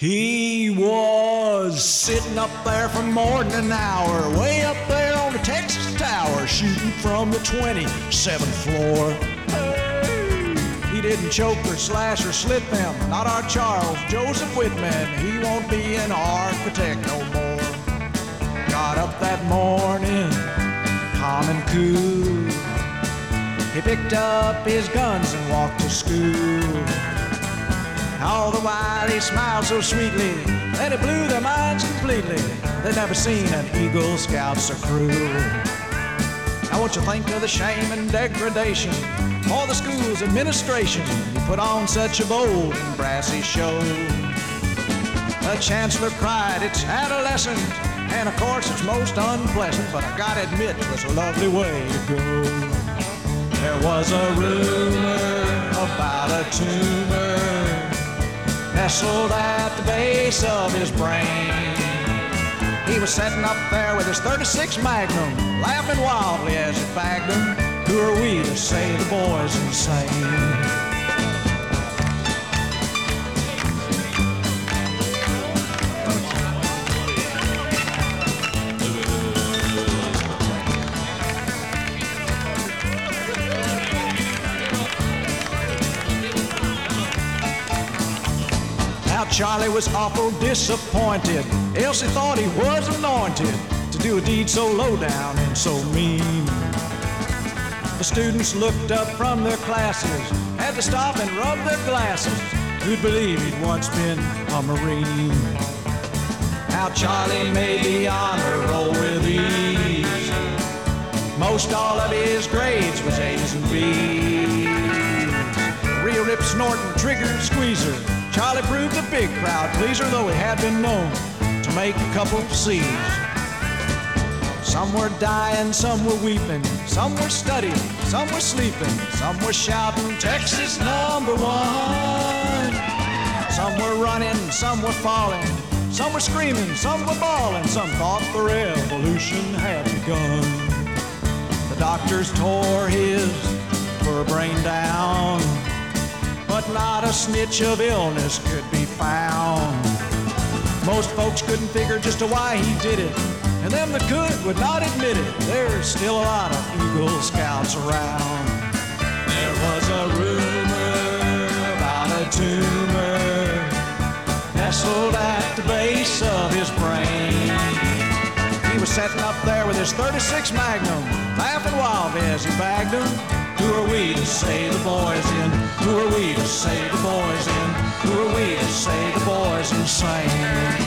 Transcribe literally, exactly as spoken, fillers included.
He was sitting up there for more than an hour, way up there on the Texas Tower, shooting from the twenty-seventh floor. Hey! He didn't choke or slash or slit them, not our Charles Joseph Whitman. He won't be an architect no more. Got up that morning, calm and cool. He picked up his guns and walked to school. All the while he smiled so sweetly that it blew their minds completely. They'd never seen an Eagle Scout so cruel. Now won't you think of the shame and degradation for the school's administration? You put on such a bold and brassy show. The chancellor cried, it's adolescent, and of course it's most unpleasant, but I gotta admit it was a lovely way to go. There was a rumor about a tumor nestled at the base of his brain. He was sitting up there with his thirty-six Magnum, laughing wildly as it bagged him. Who are we to say the boy's insane? Charlie was awful disappointed. Elsie thought he was anointed to do a deed so low down and so mean. The students looked up from their classes, had to stop and rub their glasses. Who'd believe he'd once been a Marine? Now Charlie made the honor roll with ease. Most all of his grades was A's and B's. Real rip snorting, trigger squeezer. Charlie proved a big crowd pleaser, though he had been known to make a couple C's. Some were dying, some were weeping, some were studying, some were sleeping, some were shouting, Texas number one. Some were running, some were falling, some were screaming, some were bawling, some thought the revolution had begun. The doctors tore his poor brain down, but not a snitch of illness could be found. Most folks couldn't figure just why he did it, and them that could would not admit it. There's still a lot of Eagle Scouts around. There was a rumor about a tumor nestled at the base of his brain. He was sitting up there with his thirty-six Magnum, laughing wildly as he bagged them. Who are we to say the boy's in? Who are we to say the boy's in? Who are we to say the boy's insane?